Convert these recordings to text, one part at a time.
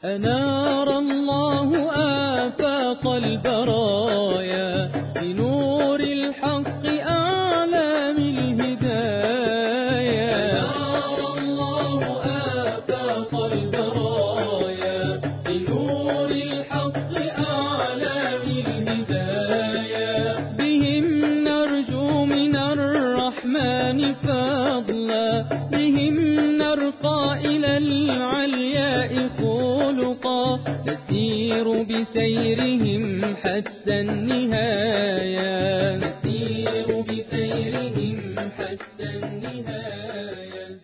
أنار الله آفاق البرايا بنور الحق أعلام الهدايا. أنار الله آفاق البرايا بنور الحق أعلام الهدايا. بهم نرجو من الرحمن فضلا، بهم نرقى إلى العلياء خلقا، نسير بسيرهم حتى النهاية، نسير بسيرهم حتى النهاية.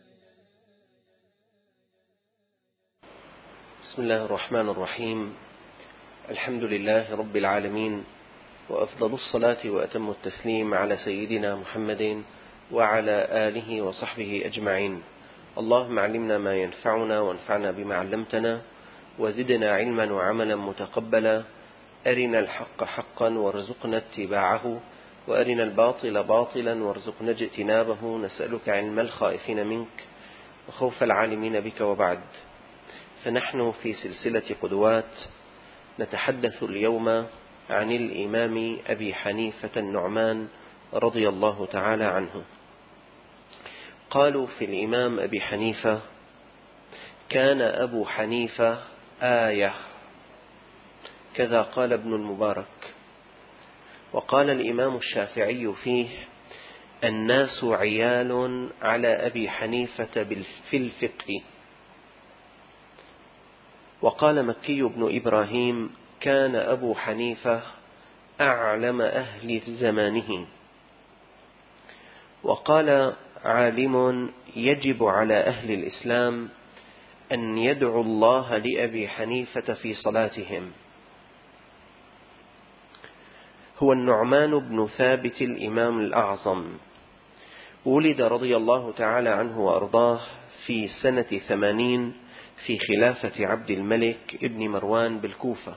بسم الله الرحمن الرحيم. الحمد لله رب العالمين، وأفضل الصلاة وأتم التسليم على سيدنا محمد وعلى آله وصحبه أجمعين. اللهم علمنا ما ينفعنا وانفعنا بما علمتنا، وزدنا علما وعملا متقبلا. أرنا الحق حقا وارزقنا اتباعه، وأرنا الباطل باطلا وارزقنا اجتنابه. نسألك علم الخائفين منك وخوف العالمين بك. وبعد، فنحن في سلسلة قدوات نتحدث اليوم عن الإمام أبي حنيفة النعمان رضي الله تعالى عنه. قالوا في الإمام أبي حنيفة: كان أبو حنيفة آية، كذا قال ابن المبارك. وقال الإمام الشافعي فيه: الناس عيال على أبي حنيفة في الفقه. وقال مكي بن إبراهيم: كان أبو حنيفة أعلم أهل زمانه. وقال عالم: يجب على أهل الإسلام أن يدعوا الله لأبي حنيفة في صلاتهم. هو النعمان بن ثابت الإمام الأعظم، ولد رضي الله تعالى عنه وأرضاه في سنة 80 في خلافة عبد الملك ابن مروان بالكوفة،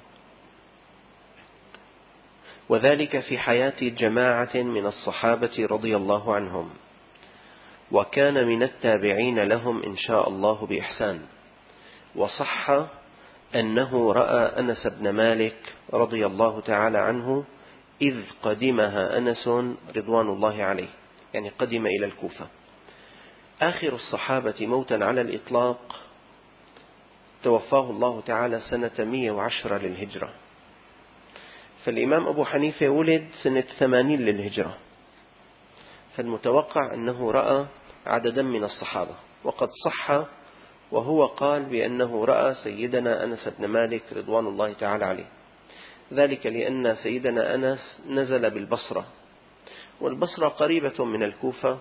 وذلك في حياة جماعة من الصحابة رضي الله عنهم، وكان من التابعين لهم إن شاء الله بإحسان. وصح أنه رأى أنس بن مالك رضي الله تعالى عنه إذ قدمها أنس رضوان الله عليه، يعني قدم إلى الكوفة. آخر الصحابة موتا على الإطلاق توفاه الله تعالى سنة 110 للهجرة، فالإمام أبو حنيفة ولد سنة 80 للهجرة، فالمتوقع أنه رأى عددا من الصحابة. وقد صح وهو قال بأنه رأى سيدنا أنس بن مالك رضوان الله تعالى عليه، ذلك لأن سيدنا أنس نزل بالبصرة، والبصرة قريبة من الكوفة،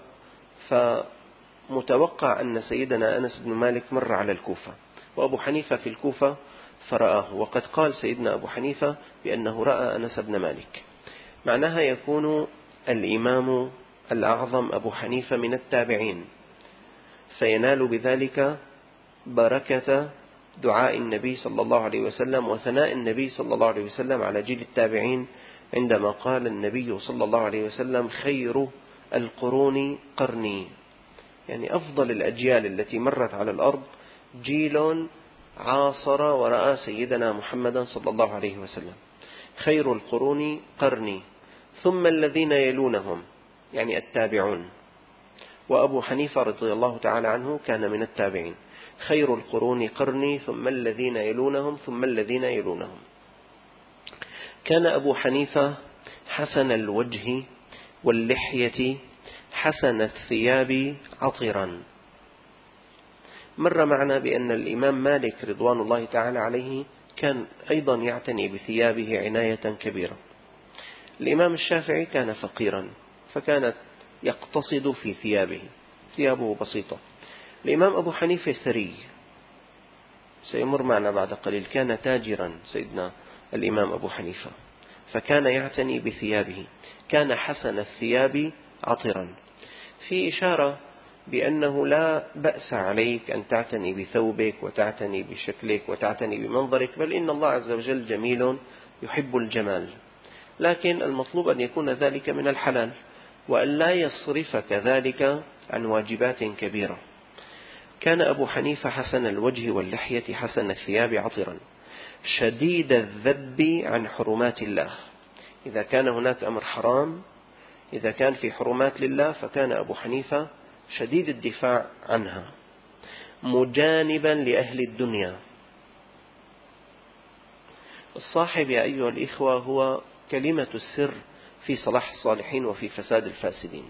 فمتوقع أن سيدنا أنس بن مالك مر على الكوفة، وأبو حنيفة في الكوفة فرآه. وقد قال سيدنا أبو حنيفة بأنه رأى أنس بن مالك. معناها يكون الإمام الأعظم أبو حنيفة من التابعين، فينال بذلك بركة دعاء النبي صلى الله عليه وسلم وثناء النبي صلى الله عليه وسلم على جيل التابعين، عندما قال النبي صلى الله عليه وسلم: خير القرون قرني، يعني أفضل الأجيال التي مرت على الأرض جيل عاصر ورأى سيدنا محمدا صلى الله عليه وسلم. خير القرون قرني ثم الذين يلونهم، يعني التابعون. وأبو حنيفة رضي الله تعالى عنه كان من التابعين. خير القرون قرني ثم الذين يلونهم ثم الذين يلونهم. كان أبو حنيفة حسن الوجه واللحية حسن الثياب عطرا. مر معنا بأن الإمام مالك رضوان الله تعالى عليه كان أيضا يعتني بثيابه عناية كبيرة. الإمام الشافعي كان فقيرا فكانت يقتصد في ثيابه بسيطة. الإمام أبو حنيفة ثري، سيمر معنا بعد قليل، كان تاجرا سيدنا الإمام أبو حنيفة، فكان يعتني بثيابه، كان حسن الثياب عطرا. في إشارة بأنه لا بأس عليك أن تعتني بثوبك وتعتني بشكلك وتعتني بمنظرك، بل إن الله عز وجل جميل يحب الجمال، لكن المطلوب أن يكون ذلك من الحلال، وأن لا يصرفك ذلك عن واجبات كبيرة. كان أبو حنيفة حسن الوجه واللحية حسن الثياب عطرا شديد الذب عن حرمات الله. إذا كان هناك أمر حرام، إذا كان في حرمات لله، فكان أبو حنيفة شديد الدفاع عنها، مجانبا لأهل الدنيا. الصاحب يا أيها الإخوة هو كلمة السر في صلاح الصالحين وفي فساد الفاسدين.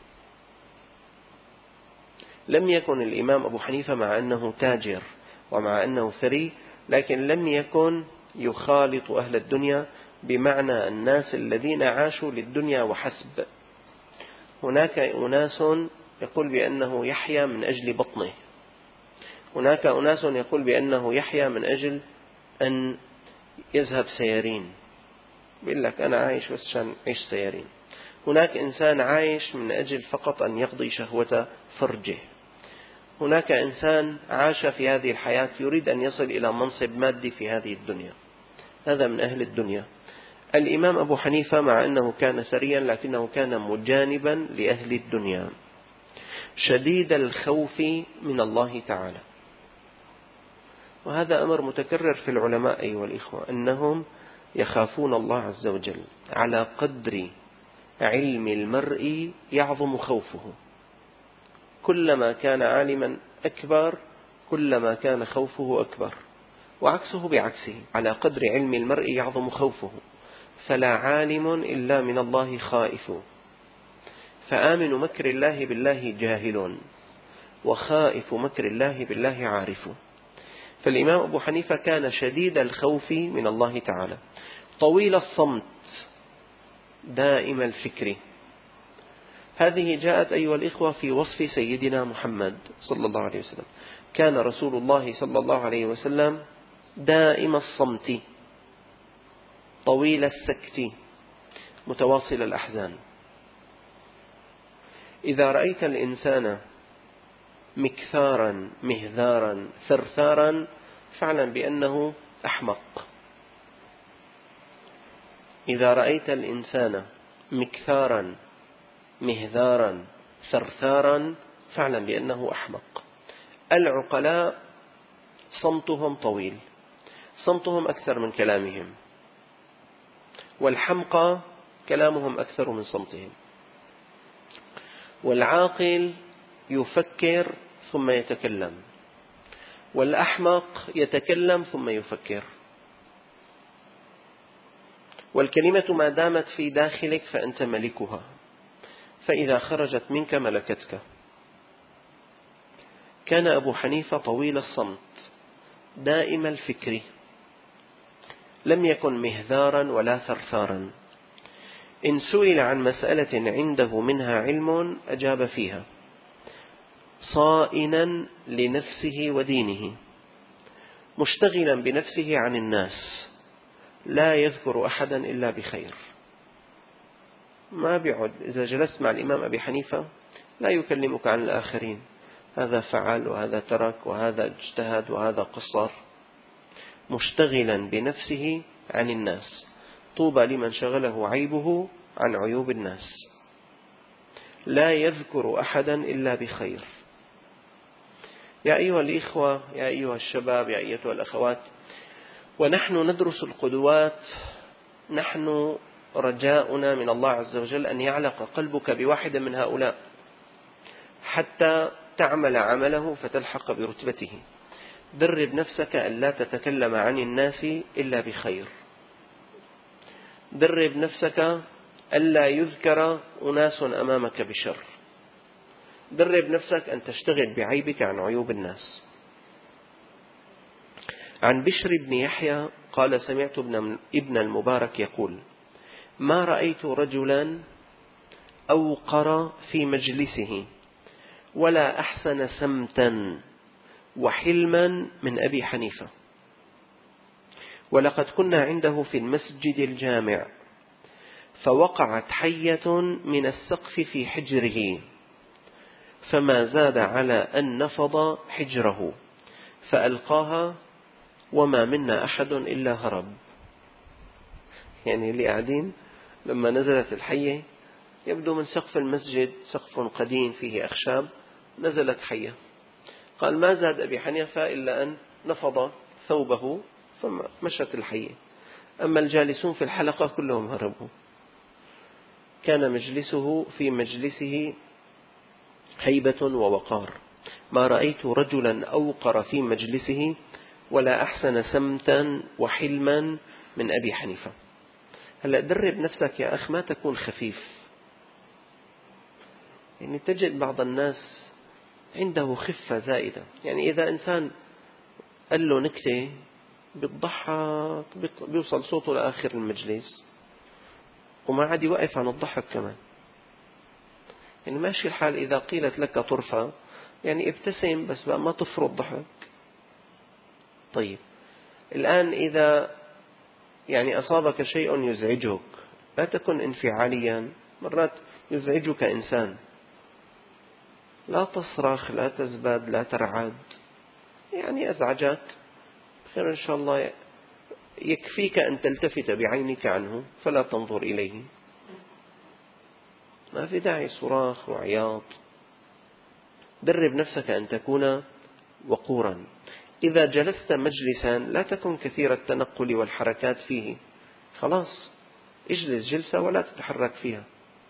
لم يكن الإمام أبو حنيفة مع أنه تاجر ومع أنه ثري، لكن لم يكن يخالط أهل الدنيا بمعنى الناس الذين عاشوا للدنيا وحسب. هناك أناس يقول بأنه يحيا من أجل بطنه، هناك أناس يقول بأنه يحيا من أجل أن يذهب سيارين، بيقول لك أنا عايش بس عشان أعيش سيارين. هناك إنسان عايش من أجل فقط أن يقضي شهوة فرجه. هناك إنسان عاش في هذه الحياة يريد أن يصل إلى منصب مادي في هذه الدنيا، هذا من أهل الدنيا. الإمام أبو حنيفة مع أنه كان ثريا لكنه كان مجانبا لأهل الدنيا، شديد الخوف من الله تعالى. وهذا أمر متكرر في العلماء أيها الإخوة، أنهم يخافون الله عز وجل. على قدر علم المرء يعظم خوفه، كلما كان عالما أكبر كلما كان خوفه أكبر، وعكسه بعكسه، على قدر علم المرء يعظم خوفه. فلا عالم إلا من الله خائف، فآمن مكر الله بالله جاهل، وخائف مكر الله بالله عارف. فالإمام أبو حنيفة كان شديد الخوف من الله تعالى، طويل الصمت، دائم الفكر. هذه جاءت أيها الإخوة في وصف سيدنا محمد صلى الله عليه وسلم. كان رسول الله صلى الله عليه وسلم دائم الصمت، طويل السكت، متواصل الأحزان. إذا رأيت الإنسان مكثارا مهذارا ثرثارا فاعلم بأنه أحمق. إذا رأيت الإنسان مكثارا مهذارا ثرثارا فاعلم بأنه أحمق. العقلاء صمتهم طويل، صمتهم أكثر من كلامهم، والحمقى كلامهم أكثر من صمتهم. والعاقل يفكر ثم يتكلم، والأحمق يتكلم ثم يفكر. والكلمة ما دامت في داخلك فأنت ملكها، فإذا خرجت منك ملكتك. كان أبو حنيفة طويل الصمت، دائم الفكر، لم يكن مهذارا ولا ثرثارا. إن سئل عن مسألة عنده منها علم أجاب فيها، صائنا لنفسه ودينه، مشتغلا بنفسه عن الناس، لا يذكر أحدا إلا بخير. ما بيعد إذا جلست مع الإمام أبي حنيفة لا يكلمك عن الآخرين، هذا فعل وهذا ترك وهذا اجتهد وهذا قصر، مشتغلا بنفسه عن الناس. طوبى لمن شغله عيبه عن عيوب الناس، لا يذكر أحدا إلا بخير. يا أيها الإخوة، يا أيها الشباب، يا أيتها الأخوات، ونحن ندرس القدوات، نحن رجاؤنا من الله عز وجل أن يعلق قلبك بواحد من هؤلاء حتى تعمل عمله فتلحق برتبته. درب نفسك أن لا تتكلم عن الناس إلا بخير. درب نفسك ألا يذكر أناس أمامك بشر. درب نفسك أن تشتغل بعيبك عن عيوب الناس. عن بشر بن يحيى قال: سمعت ابن المبارك يقول: ما رأيت رجلا أوقر في مجلسه ولا أحسن سمتا وحلما من أبي حنيفة. ولقد كنا عنده في المسجد الجامع فوقعت حية من السقف في حجره، فما زاد على أن نفض حجره فألقاها وما منا أحد إلا هرب. يعني اللي قاعدين لما نزلت الحية، يبدو من سقف المسجد، سقف قديم فيه أخشاب، نزلت حية، قال ما زاد أبي حنيفة إلا أن نفض ثوبه فمشت الحية. أما الجالسون في الحلقة كلهم هربوا. كان مجلسه في مجلسه هيبة ووقار، ما رأيت رجلا أوقر في مجلسه ولا أحسن سمتا وحلما من أبي حنيفة. هلأ درب نفسك يا أخ ما تكون خفيف. يعني تجد بعض الناس عنده خفة زائدة، يعني إذا إنسان قال له نكتة بيضحك بيوصل صوته لآخر المجلس وما عاد يوقف عن الضحك كمان. يعني ماشي الحال إذا قيلت لك طرفة يعني ابتسم بس بقى ما تفرض ضحك. طيب الآن إذا يعني أصابك شيء يزعجك لا تكن انفعاليا، مرات يزعجك إنسان، لا تصرخ لا تزبد لا ترعد، يعني أزعجك خير إن شاء الله يكفيك أن تلتفت بعينك عنه فلا تنظر إليه، ما في داعي صراخ وعياط. درب نفسك أن تكون وقورا. إذا جلست مجلسا لا تكن كثير التنقل والحركات فيه، خلاص اجلس جلسة ولا تتحرك فيها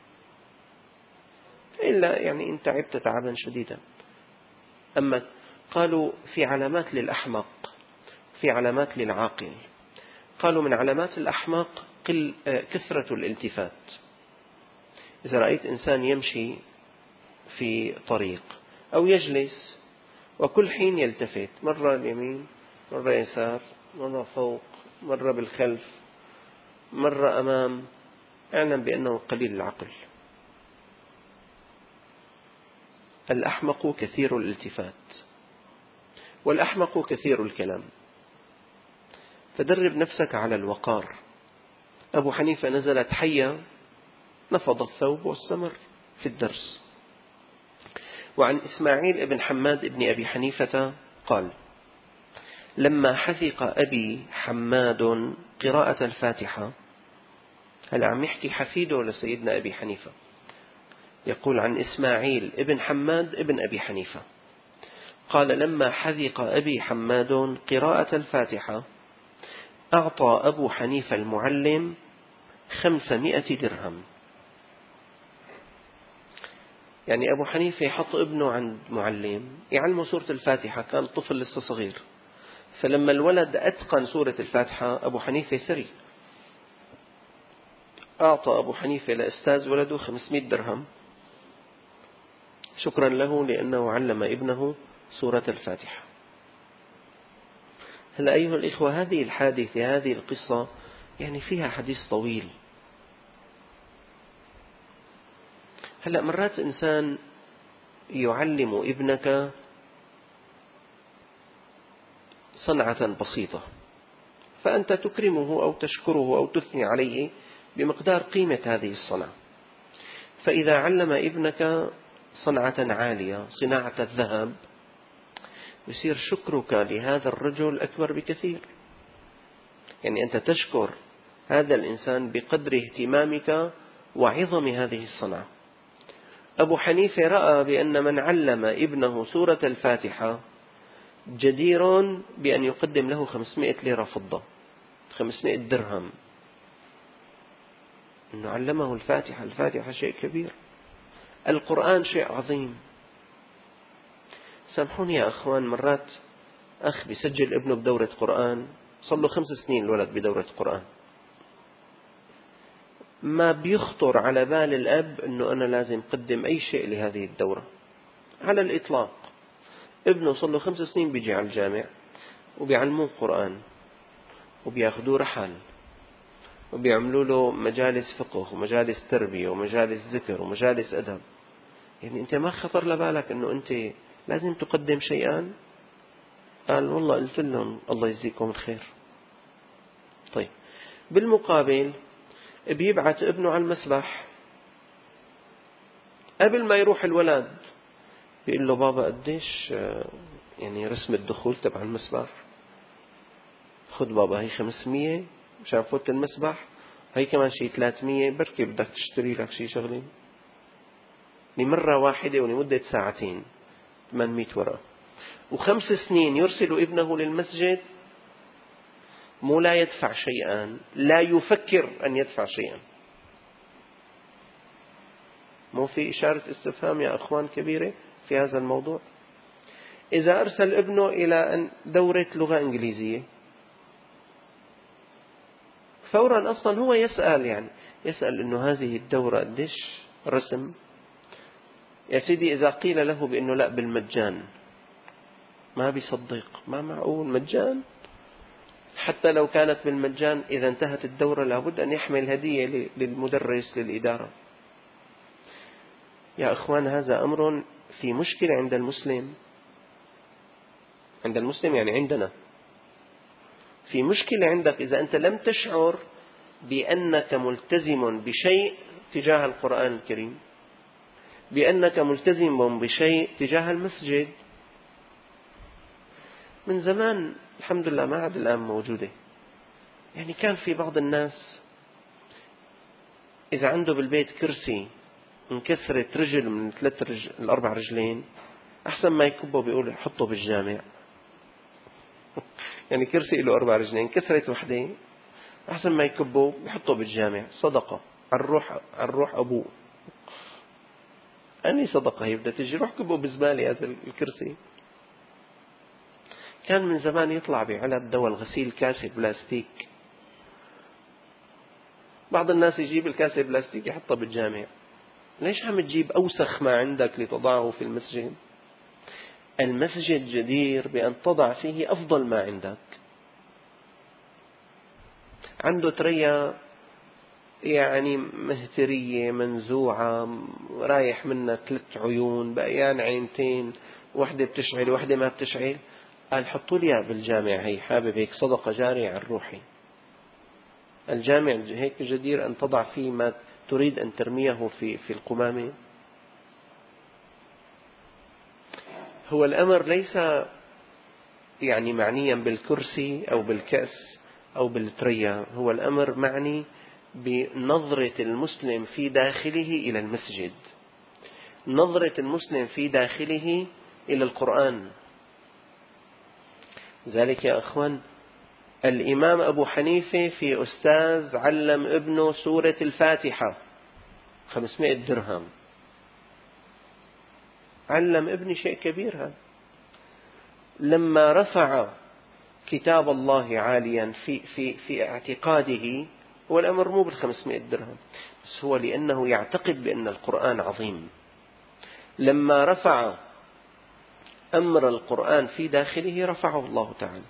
إلا يعني إن تعبت تعبا شديدا. أما قالوا في علامات للأحمق في علامات للعاقل. قالوا من علامات الأحمق كثرة الالتفات. إذا رأيت إنسان يمشي في طريق أو يجلس وكل حين يلتفت، مرة اليمين مرة يسار مرة فوق مرة بالخلف مرة أمام، اعلم بأنه قليل العقل. الأحمق كثير الالتفات والأحمق كثير الكلام. فدرب نفسك على الوقار. أبو حنيفة نزلت حية نفض الثوب واستمر في الدرس. وعن إسماعيل بن حماد بن أبي حنيفة قال لما حذق أبي حماد قراءة الفاتحة، هل عم يحكي حفيده لسيدنا أبي حنيفة، يقول عن إسماعيل بن حماد بن أبي حنيفة قال لما حذق أبي حماد قراءة الفاتحة أعطى أبو حنيفة المعلم 500 درهم. يعني أبو حنيفة يحط ابنه عند معلم يعلمه سورة الفاتحة، كان طفل لسه صغير، فلما الولد أتقن سورة الفاتحة أبو حنيفة ثري، أعطى أبو حنيفة لأستاذ ولده 500 درهم شكرا له لأنه علم ابنه سورة الفاتحة. هلا أيها الإخوة هذه الحادثة هذه القصة يعني فيها حديث طويل. هلا مرات إنسان يعلم ابنك صنعة بسيطة فأنت تكرمه أو تشكره أو تثني عليه بمقدار قيمة هذه الصنعة. فإذا علم ابنك صنعة عالية صناعة الذهب يصير شكرك لهذا الرجل أكبر بكثير. يعني أنت تشكر هذا الإنسان بقدر اهتمامك وعظم هذه الصنعة. أبو حنيفة رأى بأن من علم ابنه سورة الفاتحة جدير بأن يقدم له 500 ليرة فضة 500 درهم، أنه علمه الفاتحة. الفاتحة شيء كبير، القرآن شيء عظيم. سامحوني يا أخوان، مرات أخ بيسجل ابنه بدورة قرآن، صار له 5 سنين الولد بدورة قرآن، ما بيخطر على بال الأب أنه أنا لازم أقدم أي شيء لهذه الدورة على الإطلاق. ابنه صار له 5 سنين بيجي على الجامع وبيعلموه قرآن وبياخدوه رحل وبيعملوا له مجالس فقه ومجالس تربية ومجالس ذكر ومجالس أدب. يعني أنت ما خطر لبالك أنه أنت لازم تقدم شيئا؟ قال والله قلت لهم الله يجزيكم الخير. طيب بالمقابل بيبعت ابنه على المسبح، قبل ما يروح الولد بيقول له بابا قديش يعني رسم الدخول تبع المسبح؟ خذ بابا هي 500 مشان فوت المسبح، هي كمان شيء 300 بركي بدك تشتري لك شيء شغلين. لمرة واحدة ولمدة ساعتين 800 ورقة. و5 سنين يرسل ابنه للمسجد، مو لا يدفع شيئا، لا يفكر أن يدفع شيئا. مو في إشارة استفهام يا أخوان كبيرة في هذا الموضوع؟ إذا أرسل ابنه إلى دورة لغة إنجليزية، فورا أصلا هو يسأل إنه هذه الدورة قديش رسم؟ يا سيدي إذا قيل له بأنه لا بالمجان ما بيصدق، ما معقول مجان. حتى لو كانت بالمجان إذا انتهت الدورة لابد أن يحمل هدية للمدرس للإدارة. يا أخوان هذا أمر في مشكلة عند المسلم، يعني عندنا في مشكلة عندك إذا أنت لم تشعر بأنك ملتزم بشيء تجاه القرآن الكريم، بأنك ملتزم بشيء تجاه المسجد. من زمان الحمد لله ما عاد الآن موجودة. يعني كان في بعض الناس إذا عنده بالبيت كرسي انكسرت رجل من 4 رجلين، أحسن ما يكبه بيقول حطه بالجامع. يعني كرسي له 4 رجلين انكسرت وحدة، أحسن ما يكبه يحطه بالجامع، صدقة على الروح أبوه. أني صدقة هي بدها تجي، روح كبه بزبالة هذا الكرسي. كان من زمان يطلع بعلب دواء الغسيل كاسة بلاستيك، بعض الناس يجيب الكاسة بلاستيك يحطها بالجامع. ليش عم تجيب أوسخ ما عندك لتضعه في المسجد؟ المسجد جدير بأن تضع فيه أفضل ما عندك. عنده تريا يعني مهترية منزوعة رايح منها 3 عيون بقيان عينتين، واحدة بتشعل واحدة ما بتشعل، قال حطوا لي بالجامع، هي حابب هيك صدقة جارية عن روحي. الجامع هيك جدير أن تضع فيه ما تريد أن ترميه في القمامة. هو الأمر ليس يعني معنيا بالكرسي أو بالكأس أو بالتريا، هو الأمر معني بنظرة المسلم في داخله إلى المسجد، نظرة المسلم في داخله إلى القرآن. ذلك يا أخوان الإمام أبو حنيفة في أستاذ علم ابنه سورة الفاتحة 500 درهم. علم ابني شيء كبير هذا. لما رفع كتاب الله عاليا في اعتقاده، هو الأمر مو بال500 درهم، بس هو لأنه يعتقد بأن القرآن عظيم. لما رفع أمر القرآن في داخله رفعه الله تعالى.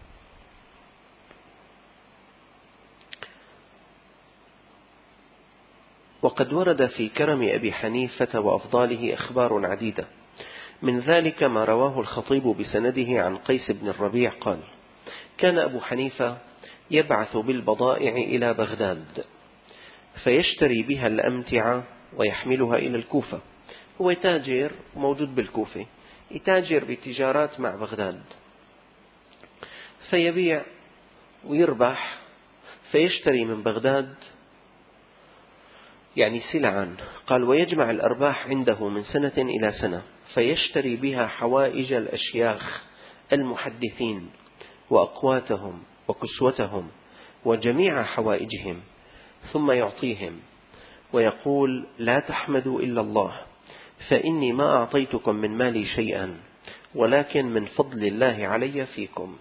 وقد ورد في كرم أبي حنيفة وأفضاله أخبار عديدة، من ذلك ما رواه الخطيب بسنده عن قيس بن الربيع قال: كان أبو حنيفة يبعث بالبضائع إلى بغداد فيشتري بها الأمتعة ويحملها إلى الكوفة. هو تاجر موجود بالكوفة، يتاجر بتجارات مع بغداد، فيبيع ويربح، فيشتري من بغداد يعني سلعا. قال: ويجمع الأرباح عنده من سنة إلى سنة، فيشتري بها حوائج الأشياخ المحدثين وأقواتهم وكسوتهم وجميع حوائجهم، ثم يعطيهم ويقول: لا تحمدوا إلا الله، فإني ما أعطيتكم من مالي شيئا، ولكن من فضل الله علي فيكم.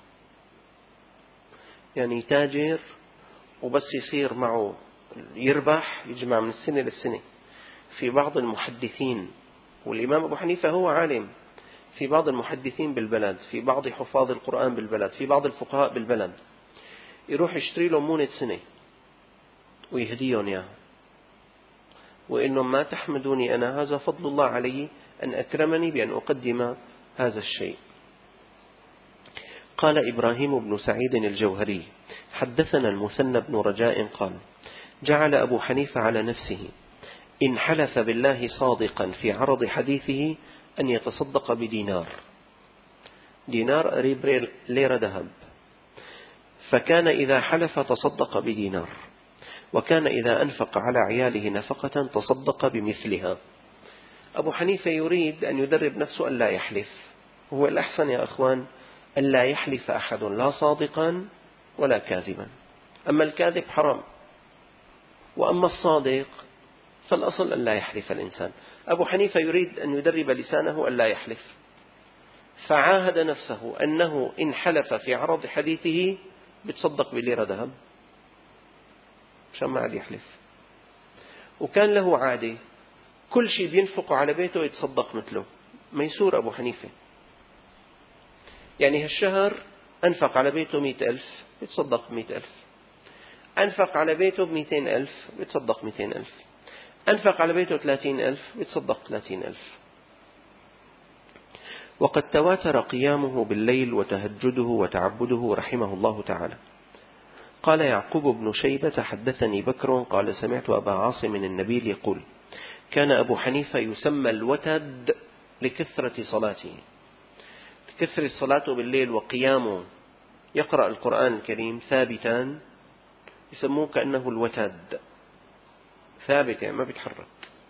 يعني تاجر وبس يصير معه يربح يجمع من السنة للسنة. في بعض المحدثين، والإمام أبو حنيفة هو عالم، في بعض المحدثين بالبلد، في بعض حفاظ القرآن بالبلد، في بعض الفقهاء بالبلد، يروح يشتري لهم مونة سنة ويهديهم إياها، وإنهم ما تحمدوني أنا، هذا فضل الله علي أن أكرمني بأن أقدم هذا الشيء. قال إبراهيم بن سعيد الجوهري: حدثنا المثنى بن رجاء قال: جعل أبو حنيفة على نفسه إن حلف بالله صادقا في عرض حديثه أن يتصدق بدينار، دينار قريب ليرة ذهب، فكان إذا حلف تصدق بدينار، وكان إذا أنفق على عياله نفقة تصدق بمثلها. أبو حنيفة يريد أن يدرب نفسه أن لا يحلف، هو الأحسن يا أخوان ألا يحلف أحد لا صادقا ولا كاذبا. أما الكاذب حرام، وأما الصادق فالأصل ألا يحلف الإنسان. أبو حنيفة يريد أن يدرب لسانه ألا يحلف، فعاهد نفسه أنه إن حلف في عرض حديثه بتصدق بليرة ذهب مشان ما عاد يحلف. وكان له عادة كل شيء بينفق على بيته يتصدق مثله. ميسور أبو حنيفة، يعني هالشهر أنفق على بيته 100,000 يتصدق 100,000، أنفق على بيته 200,000 يتصدق 200,000، أنفق على بيته 30,000 يتصدق 30,000. وقد تواتر قيامه بالليل وتهجده وتعبده رحمه الله تعالى. قال يعقوب بن شيبة حدثني بكر قال سمعت أبا عاصم النبيل يقول كان أبو حنيفة يسمى الوتد لكثرة صلاته، لكثرة صلاته بالليل وقيامه يقرأ القرآن الكريم ثابتا، يسموه كأنه الوتد، ثابت يعني ما بيتحرك.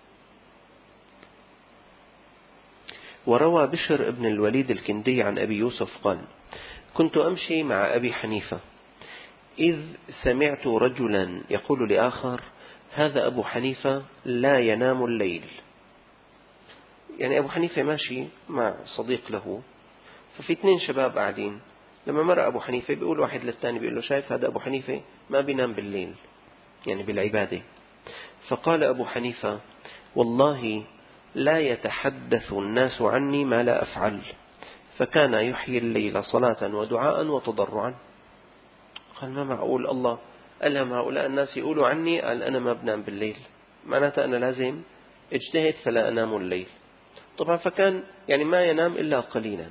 وروى بشر ابن الوليد الكندي عن أبي يوسف قال كنت أمشي مع أبي حنيفة إذ سمعت رجلا يقول لآخر هذا أبو حنيفة لا ينام الليل. يعني أبو حنيفة ماشي مع صديق له، ففي 2 شباب قاعدين، لما مر أبو حنيفة بيقول واحد للثاني بيقول له شايف هذا أبو حنيفة ما بينام بالليل يعني بالعبادة. فقال أبو حنيفة والله لا يتحدث الناس عني ما لا أفعل، فكان يحيي الليل صلاة ودعاء وتضرعا. قال ما معقول الله ألهم هؤلاء الناس يقولوا عني قال أنا ما بنام بالليل، معناته أنا لازم اجتهد فلا أنام الليل. طبعا فكان يعني ما ينام إلا قليلا.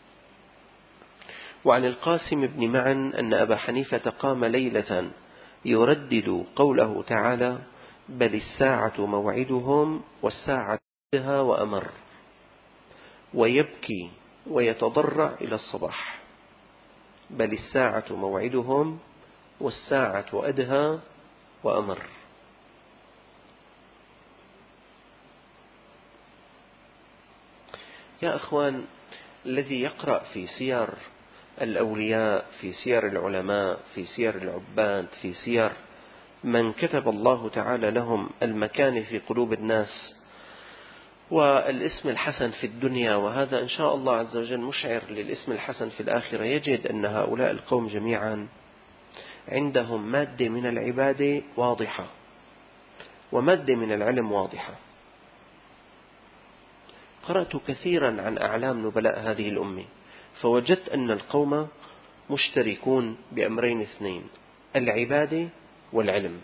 وعن القاسم بن معن أن أبا حنيفة قام ليلة يردد قوله تعالى بل الساعة موعدهم والساعة أدهى وأمر، ويبكي ويتضرع إلى الصباح. بل الساعة موعدهم والساعة أدهى وأمر. يا أخوان، الذي يقرأ في سير الأولياء، في سير العلماء، في سير العباد، في سير من كتب الله تعالى لهم المكان في قلوب الناس والاسم الحسن في الدنيا، وهذا إن شاء الله عز وجل مشعر للاسم الحسن في الآخرة، يجد أن هؤلاء القوم جميعا عندهم مادة من العبادة واضحة ومادة من العلم واضحة. قرأت كثيرا عن أعلام نبلاء هذه الأمة، فوجدت أن القوم مشتركون بأمرين 2: العبادة والعلم.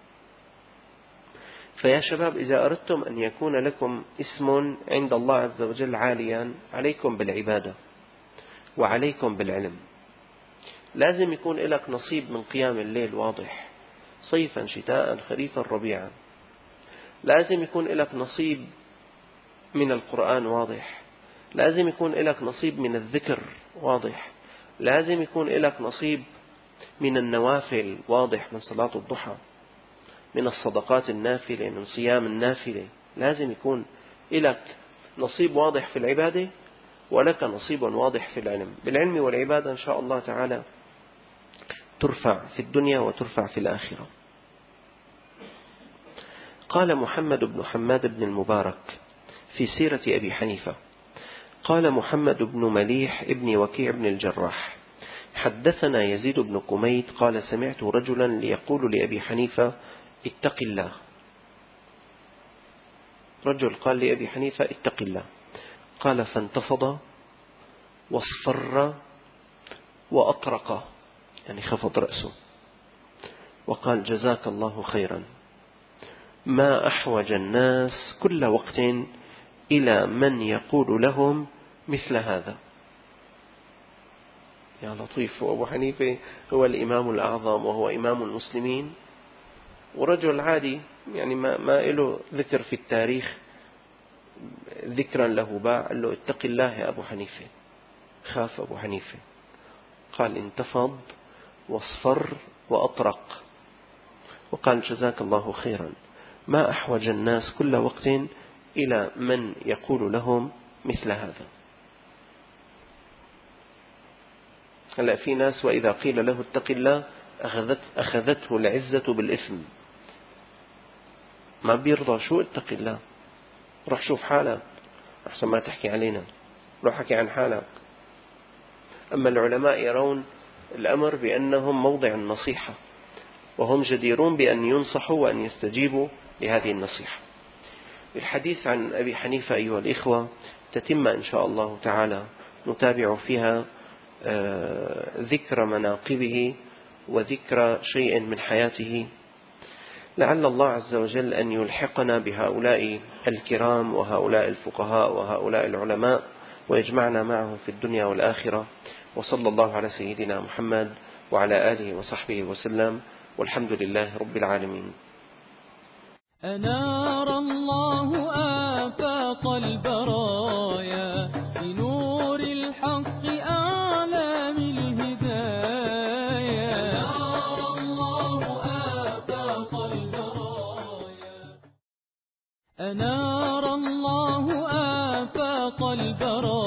فيا شباب، إذا أردتم أن يكون لكم اسم عند الله عز وجل عاليا، عليكم بالعبادة وعليكم بالعلم. لازم يكون لك نصيب من قيام الليل واضح، صيفا شتاء خريفا ربيعا. لازم يكون لك نصيب من القرآن واضح، لازم يكون لك نصيب من الذكر واضح، لازم يكون لك نصيب من النوافل واضح، من صلاة الضحى، من الصدقات النافلة، من صيام النافلة. لازم يكون لك نصيب واضح في العبادة ولك نصيب واضح في العلم. بالعلم والعبادة إن شاء الله تعالى ترفع في الدنيا وترفع في الآخرة. قال محمد بن حماد بن المبارك في سيرة أبي حنيفة قال محمد بن مليح ابن وكيع بن الجراح حدثنا يزيد بن قميت قال سمعت رجلا ليقول لأبي حنيفة اتق الله. رجل قال لأبي حنيفة اتق الله، قال فانتفض واصفر وأطرق، يعني خفض رأسه، وقال جزاك الله خيرا، ما أحوج الناس كل وقت إلى من يقول لهم مثل هذا. يا لطيف، وأبو حنيفة هو الإمام الأعظم وهو إمام المسلمين، ورجل عادي يعني ما له ذكر في التاريخ ذكرا له باع، قال له اتق الله يا أبو حنيفة. خاف أبو حنيفة، قال انتفض واصفر وأطرق وقال جزاك الله خيرا، ما أحوج الناس كل وقت إلى من يقول لهم مثل هذا. هلا في ناس وإذا قيل له اتق الله أخذته العزة بالإثم، ما بيرضى. شو اتق الله؟ روح شوف حالك أحسن ما تحكي علينا، روح حكي عن حالك. أما العلماء يرون الأمر بأنهم موضع النصيحة، وهم جديرون بأن ينصحوا وأن يستجيبوا لهذه النصيحة. الحديث عن أبي حنيفة أيها الإخوة تتم إن شاء الله تعالى، نتابع فيها ذكر مناقبه وذكر شيء من حياته، لعل الله عز وجل أن يلحقنا بهؤلاء الكرام وهؤلاء الفقهاء وهؤلاء العلماء ويجمعنا معهم في الدنيا والآخرة. وصلى الله على سيدنا محمد وعلى آله وصحبه وسلم، والحمد لله رب العالمين. أنار الله آفاق البرايا بنور الحق أعلام الهدايا. أنار الله آفاق البرايا، أنار الله آفاق البرايا.